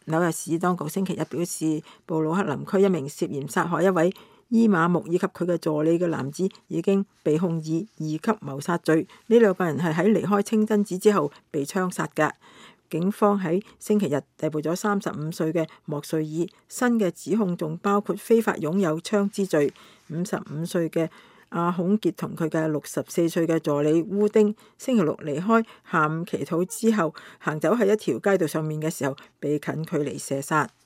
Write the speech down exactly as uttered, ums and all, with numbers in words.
紐約市當局星期日表示，布魯克林區一名涉嫌殺害一位伊瑪目以及佢嘅助理嘅男子已經被控以二級謀殺罪。呢兩個人係喺離開清真寺之後被槍殺㗎。警方喺星期日逮捕咗三十五歲嘅莫瑞爾，新嘅指控仲包括非法擁有槍支罪。五十五歲嘅阿孔傑同佢嘅六十四歲嘅助理烏丁，星期六離開下午祈禱之後，行走喺一條街道上面嘅時候，被近距離射殺。